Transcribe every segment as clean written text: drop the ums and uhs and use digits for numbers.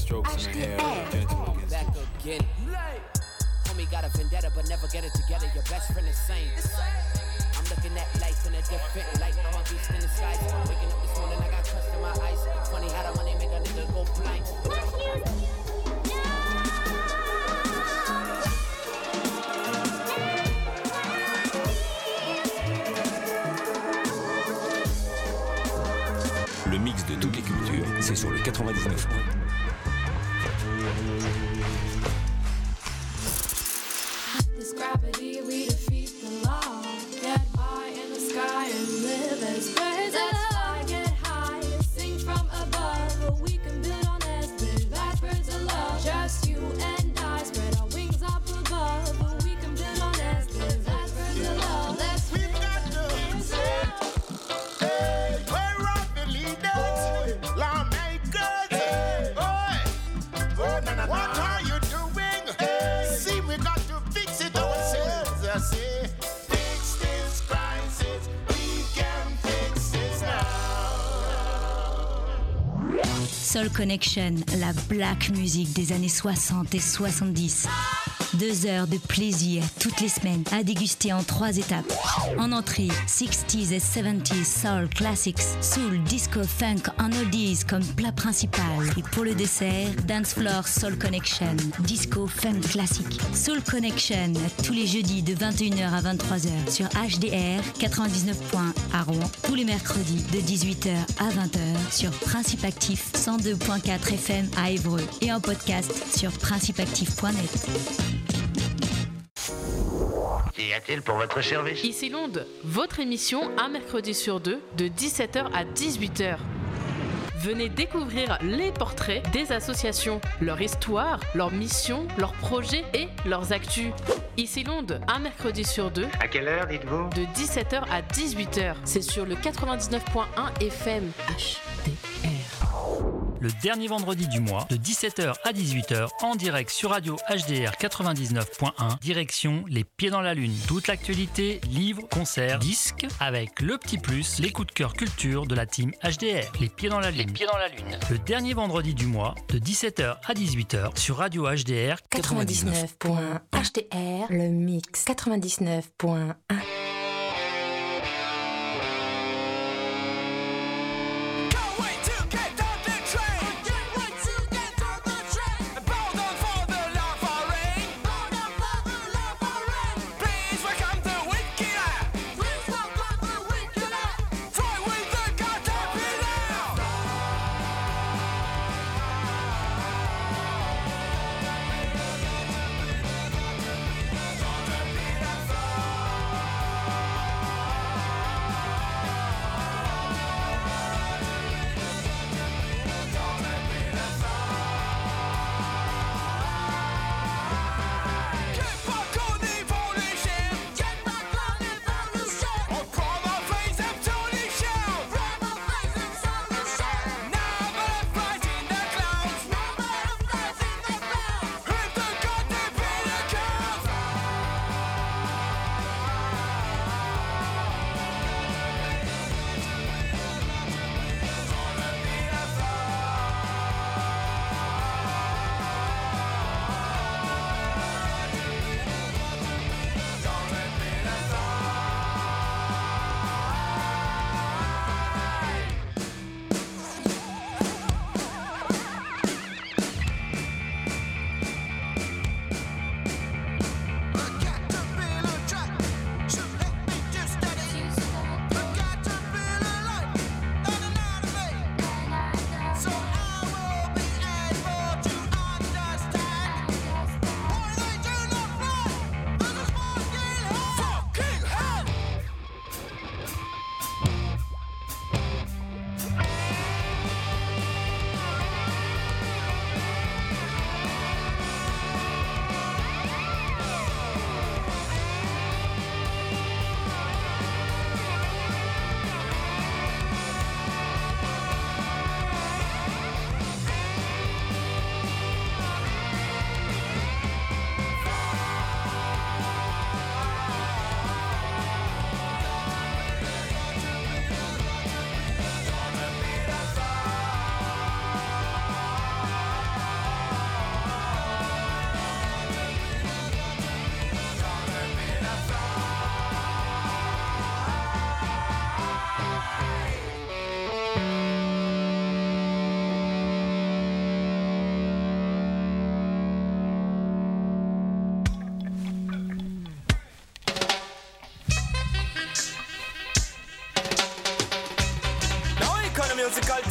strokes in the hair, gentle against back again. Homie got a vendetta, but never get it together. Your best friend is sane. I'm looking at life in a different light. I'm a beast in the skies. Waking up this morning, I got crust in my eyes. Funny how the money make a nigga go blind. Le mix de toutes les cultures, c'est sur le 99. This gravity, we defeat the law. Get high in the sky and live as birds. Let's fly, get high, sing from above. We can build on this bridge, that's birds of love. Just you and I, spread our wings up above. We can build on this bridge, that's birds of love. Let's we've got to say, hey, we're up the leaders, lawmakers. Hey, oh, what are you doing? Hey, see, we got to fix it ourselves. I say, fix this crisis. We can fix this now. Soul Connection, la black music des années 60 et 70. 2 heures de plaisir toutes les semaines à déguster en 3 étapes. En entrée, 60s et 70s soul classics, soul, disco, funk en oldies comme plat principal. Et pour le dessert, Dance Floor Soul Connection, disco, funk classique. Soul Connection, tous les jeudis de 21h à 23h sur HDR 99.1 à Rouen. Tous les mercredis de 18h à 20h sur Principe Actif 102.4 FM à Évreux. Et en podcast sur principeactif.net. Qu'y a-t-il pour votre service? Ici Londres, votre émission un mercredi sur 2 de 17h à 18h. Venez découvrir les portraits des associations, leur histoire, leurs missions, leurs projets et leurs actus. Ici Londres, un mercredi sur 2. À quelle heure, dites-vous? De 17h à 18h. C'est sur le 99.1 FM HDR. Le dernier vendredi du mois, de 17h à 18h, en direct sur Radio HDR 99.1, direction Les Pieds dans la Lune. Toute l'actualité, livres, concerts, disques, avec le petit plus, les coups de cœur culture de la team HDR. Les Pieds dans la Lune. Les Pieds dans la Lune. Le dernier vendredi du mois, de 17h à 18h, sur Radio HDR 99.1 HDR, le mix 99.1.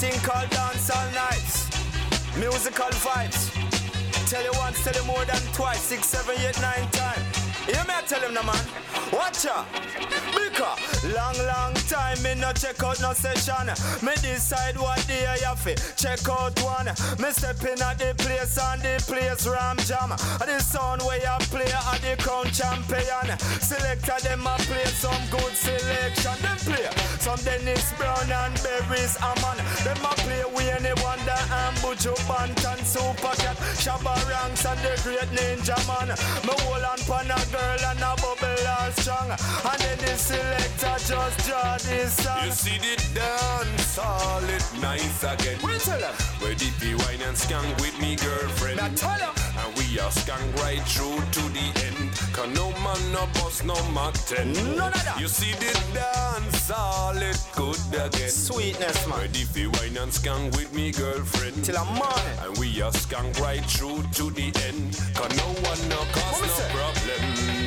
thing called dancehall nights. Musical vibes. Tell you once, tell you more than twice, 6, 7, 8, 9 times. You may tell him no man. Watch out. Because long time me no check out no session. Me decide what day I have it. Check out one. Me step in at the place and the place ram jam. The sound where I play at the crown champion. Selector them a play some good selection. Them play some Dennis Brown and Berries Amman. Them a play Wayne Wonder and Buju Banton, Super Cat, Shabba Ranks and the Great Ninja Man. Me hold on pan a girl and a bubble all strong. And then the selector just draw this song. You see the dance all it nice again. We tell her. Where the wine and skank with me girlfriend. Now tell her. And we are skank right through to the end. Cause no man no boss no Mac 10. None of that. You see the dance all it good again. Sweetness man. Where the wine and skank with me girlfriend. Till a morning. And we are skank right through to the end. Cause no one no cause no say? problem.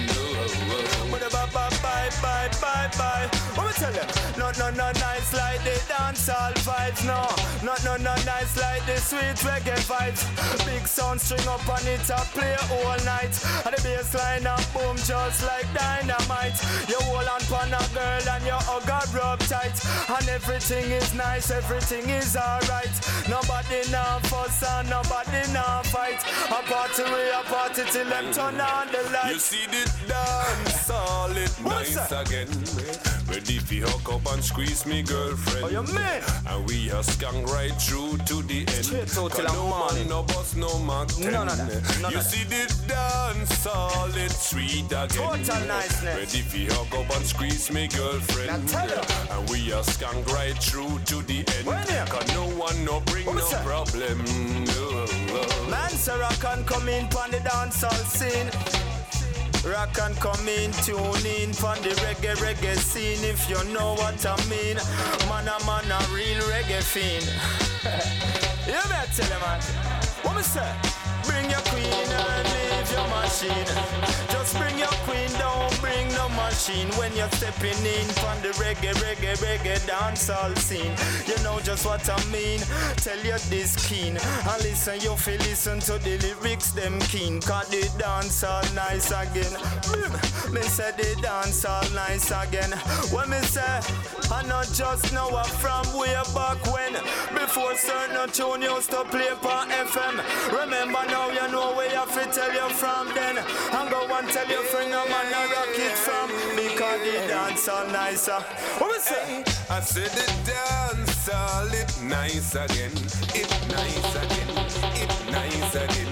Bye. What me tell you? No nice like the dancehall vibes. No nice like the sweet reggae vibes. Big sound string up on it a play all night. And the bass line a boom just like dynamite. You hold on pan a girl and your hug a rub tight. And everything is nice, everything is alright. Nobody now fuss and nobody now fight. A party till them turn on the lights. You see the dance all it nice again. Ready for hook up and squeeze me girlfriend. Oh, you mean? And we are skunk right through to the end. Straight out till no morning. man, no boss, no Mac 10. None of that. You see the dance all it sweet again. Total niceness. Ready for hook up and squeeze me girlfriend. Now tell her. And we are skunk right through to the end. Cause no one no bring no problem. Man, sir, I can come in from the dancehall scene. Rock and come in, tune in from the reggae scene. If you know what I mean. Man, a real reggae fiend. You better tell him, man. What me say? Bring your queen and leave your machine. Just bring your queen, don't bring no machine. When you're stepping in from the reggae dancehall scene. You know just what I mean. Tell you this keen. And listen, you feel listen to the lyrics, them keen. Cause the dancehall nice again. Me say the dancehall nice again. When me say, I not just know I'm from way back when. Before certain tune used to play on FM. Remember now you know where you fit tell you from then. And go and tell your friend no man I rock it from. Because the dancehall nicer. What we say? I said the dancehall it nice again. It nice again. It nice again.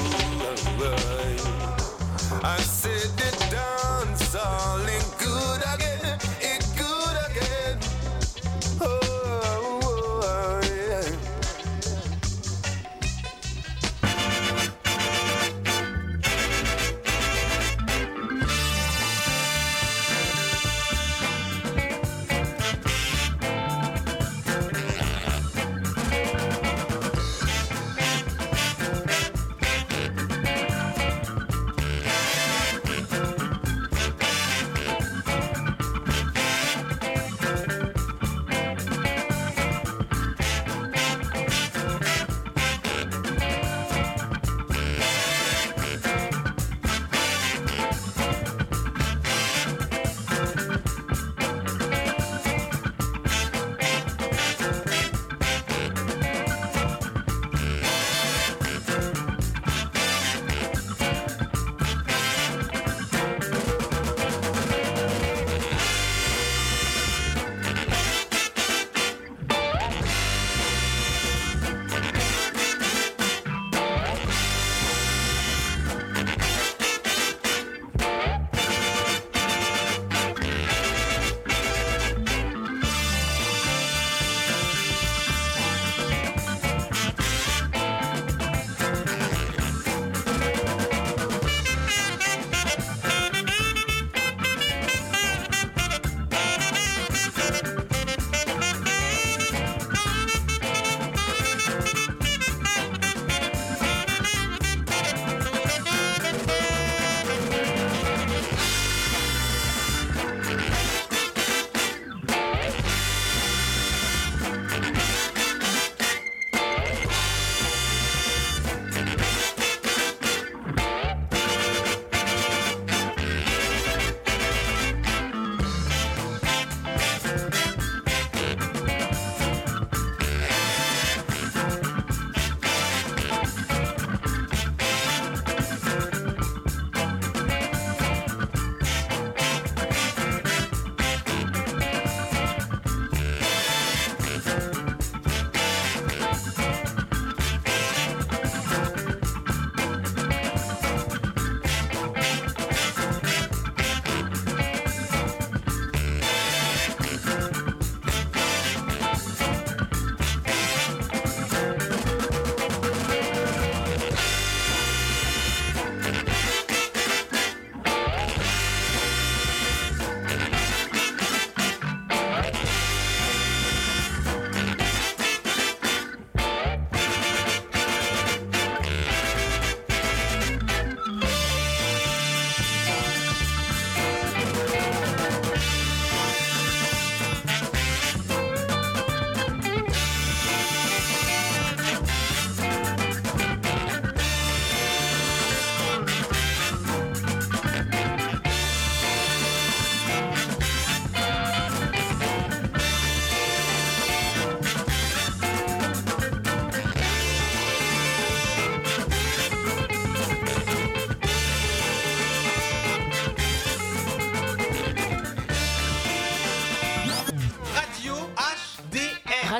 I said the dancehall it good again. It good again. Oh, yeah.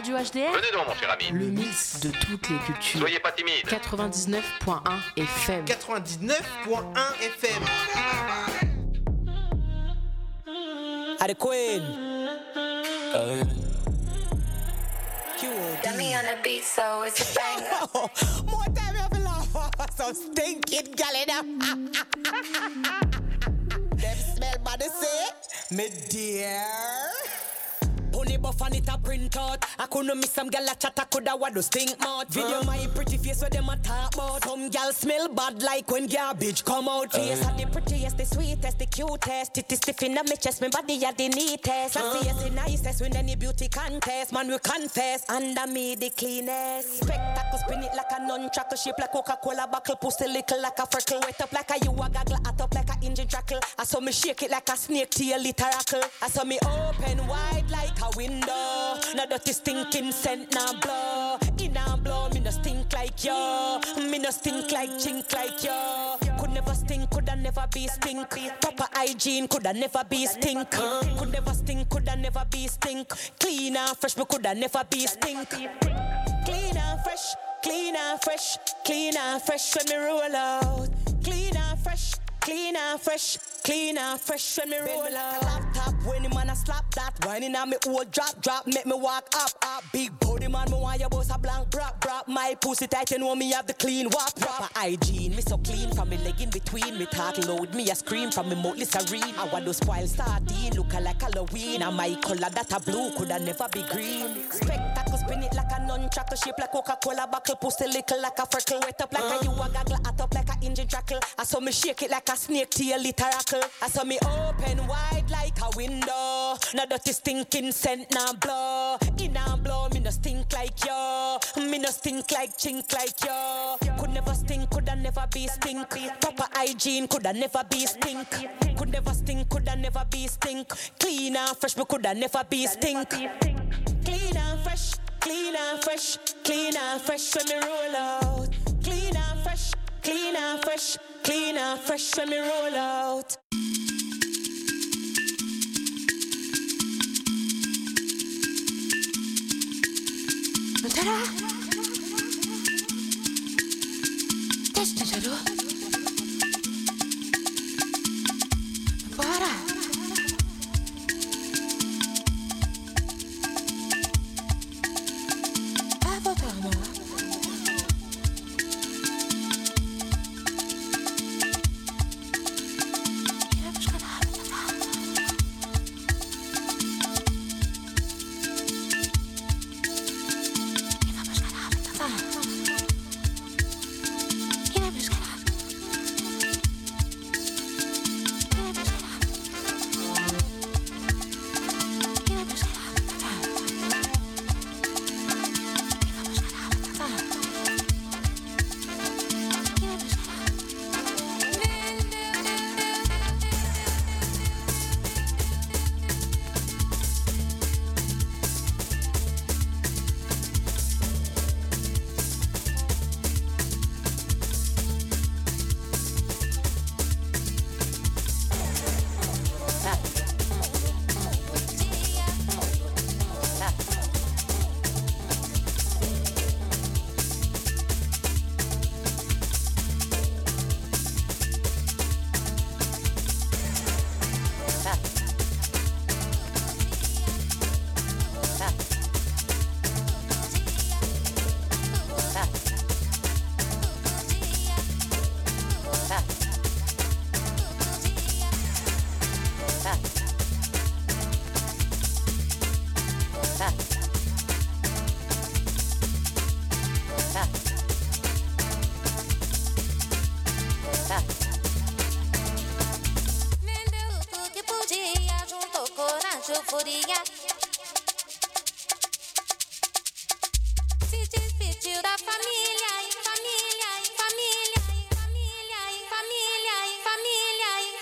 Radio HDR. Venez donc, mon cher ami. Le mix de toutes les cultures. Soyez pas timide. 99.1 FM. 99.1 FM. At the Queen. Dummy on the beat, so it's a banger. More time you have to laugh. So stinking gal in them smell body say, me dear. Pony buff and it a print out. I couldn't miss some gal a chat, I coulda what do stink mouth. Video my pretty face where them a talk about. Some gal smell bad like when garbage come out. Face are the prettiest, the sweetest, the cutest. It is stiff in my chest, my body are the neatest. Classiest, the nicest, win any beauty contest. Man we confess, under me the cleanest. Spectacle spin it like a nunchuckle, shape like Coca-Cola bottle, pussy little like a freckle. Wet up like a you a gaggle, hot up like a engine trackle. I saw me shake it like a snake tail literacle. I saw me open wide like a window. Now dirty stinking scent now blow. In a blow, me no stink like yo. Me no stink like chink like yo. Could never stink, coulda never be stink. Proper hygiene, coulda never be stink. Could never stink, coulda never be stink. Clean and fresh, me coulda never be stink. Clean and fresh, clean and fresh, clean and fresh when me roll out. Clean and fresh, clean and fresh, clean and fresh when me roll out. Laptop when the man a slap that. Whining on me old drop, make me walk up. Big body man, me want your boss a blank brap. My pussy tight, you know me have the clean wap. Proper hygiene, me so clean from me leg in between. Me talk loud, me a scream from me mouth Listerine. I want to spoil sardine, look like Halloween. And my color that a blue, coulda never be green. Spectacle spin it like a nunchuckle, shape like Coca-Cola bottle, pussy little like a freckle. Wet up like a you a gaggle, hot up like a engine trackle. I saw me shake it like a snake tail literacle. I saw me open wide like a window. Now dirty stinking scent now blow. In a blow, me no stink like yo. Me no stink like chink like yo. Could never stink, coulda never be stink. Proper hygiene, coulda never be stink. Could never stink, coulda never be stink. Clean and fresh, me coulda never be stink. Clean and fresh, clean and fresh, clean and fresh when me roll out. Clean and fresh, clean and fresh, clean and fresh when me roll out. Ta-da! Ta-da! Bora! euforia. Se despediu da família, família, família, família, família, família,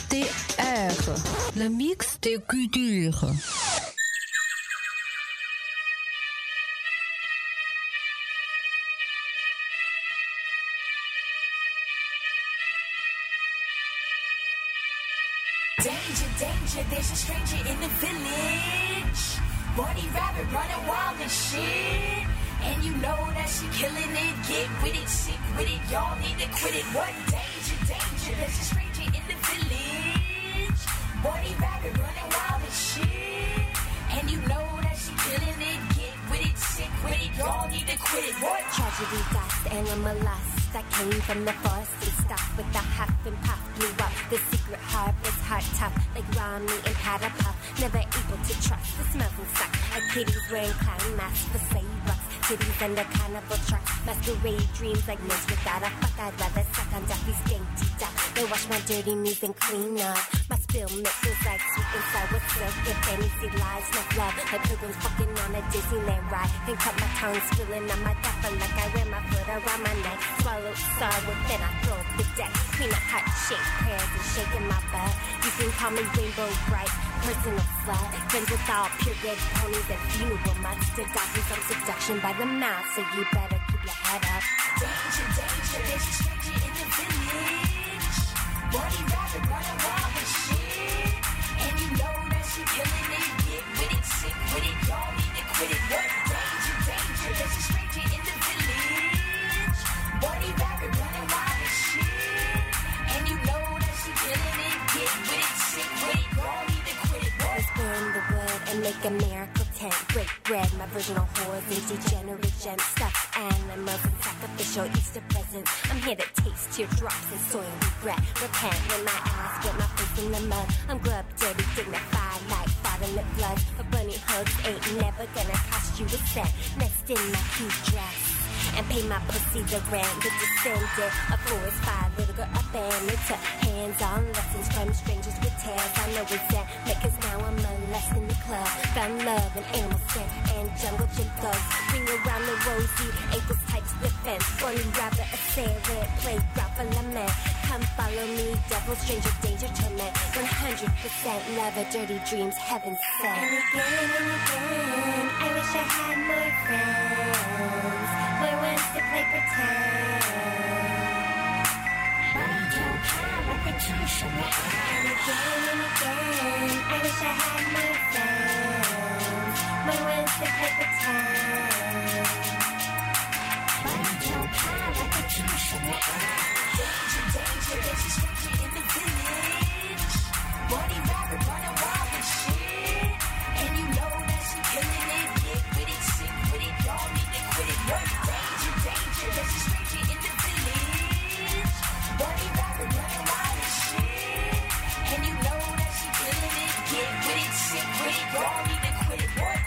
HDR, le mix des cultures. Danger, danger, there's a stranger in the village. Bunny rabbit running wild and shit. And you know that she killing it. Get with it, sick with it, y'all need to quit it. What danger, danger, there's a stranger in the village. Bunny rabbit running wild and shit. And you know that she killing it. Get with it, sick with it, y'all need to quit it. What? Tragedy, dust, animal lust that came from the forest and stuff with the huff and puff blew up. The secret heart was heart tough, like Rami and Patapuff. Never able to trust, the smells and suck. Like kitties wearing clown masks for slave bucks. Titties under carnival trucks. Masquerade dreams like nurse without a fuck. I'd rather suck on Duffy's dainty duck. They wash my dirty knees and clean up. My spill mixes like sweet and sour silk. If any see lies, not love. Like pilgrims fucking on a Disneyland ride. And cut my tongue spilling on my dapper like I wear my foot around my neck. Swallow sorrow, then I throw up the deck. Clean up hot shake prayers and shaking my butt. You can call me Rainbow Bright, personal slut. Friends with all pure red ponies and funeral mutts. To dodging some seduction by the mouth, so you better keep your head up. Danger, danger, there's a stranger in the village. Bunny rabbit running wild and shit. And you know that she killing it. Get with it, sick with it, y'all need to quit it. What danger, danger, there's a stranger in the village. Bunny rabbit running wild and shit. And you know that she killing it. Get with it, sick with it, y'all need to quit it. What? Let's burn the wood and make a miracle tent. Break bread, my virginal whores and degenerate gems. Stuffed animals and sacrificial Easter presents. I'm here to taste teardrops and soil regret. Repent when my ass get my face in the mud. I'm glove dirty, dignified, like bottom lip blood. But bunny hugs ain't never gonna cost you a cent. Next in my cute dress and pay my pussy the rent. The descendant of forest fire, little girl abandoned to hands-on lessons from strangers with tales. I know resentment, cause now I'm molesting the club. Found love in animal scent and jungle gym thugs. Ring around the rosy, ankles tight to the fence. Bunny rabbit, a sailor, playground for lament. Come follow me, devil, stranger, danger, torment. 100% love, a dirty dreams, heaven sent. And again, I wish I had more friends. More ones to play pretend. But I don't care what the two and again, I wish I had more friends. More ones to play pretend. But I don't care what the two Danger, danger, there's a stranger in the village. Bunny rabbit running wild and shit. And you know that she killing it. Get with it, sick with it, y'all need to quit it. What danger, danger, there's a stranger in the village. Bunny rabbit running wild and shit. And you know that she killing it. Get with it, sick with it, y'all need to quit it. What?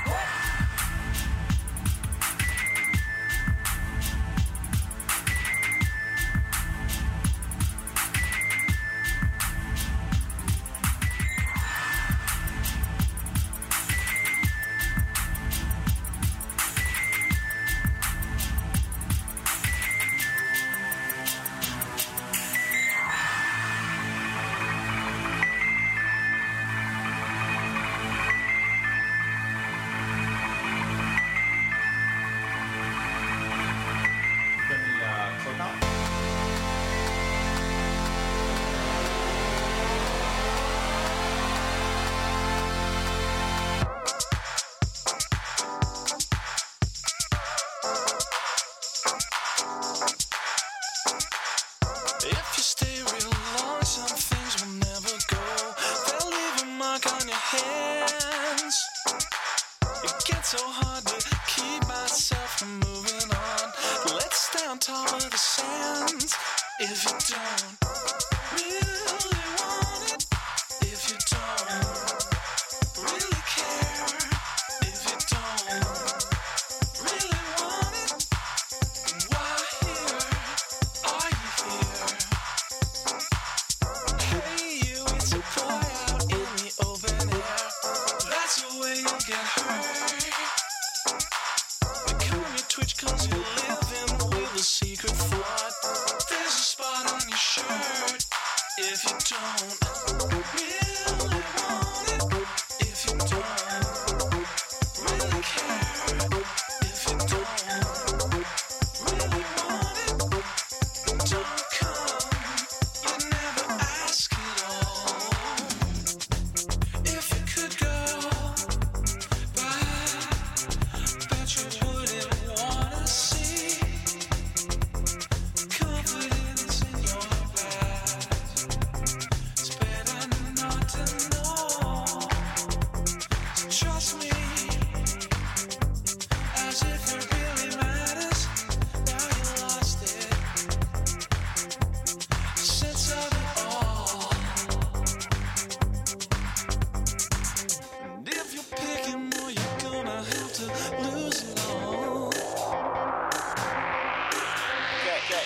If you don't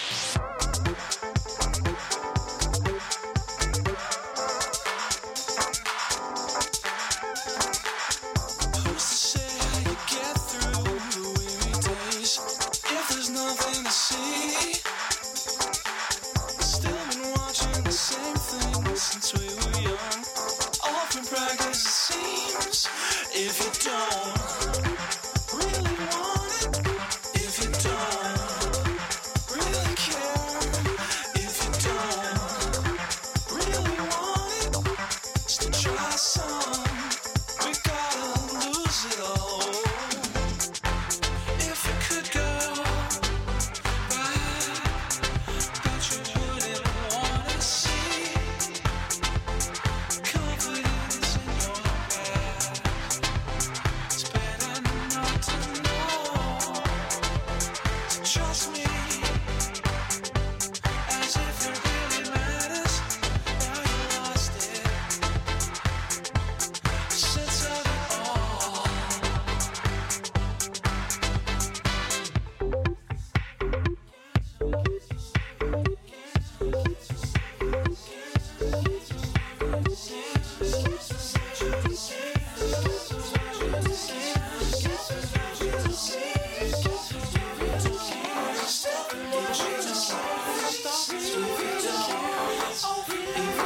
If you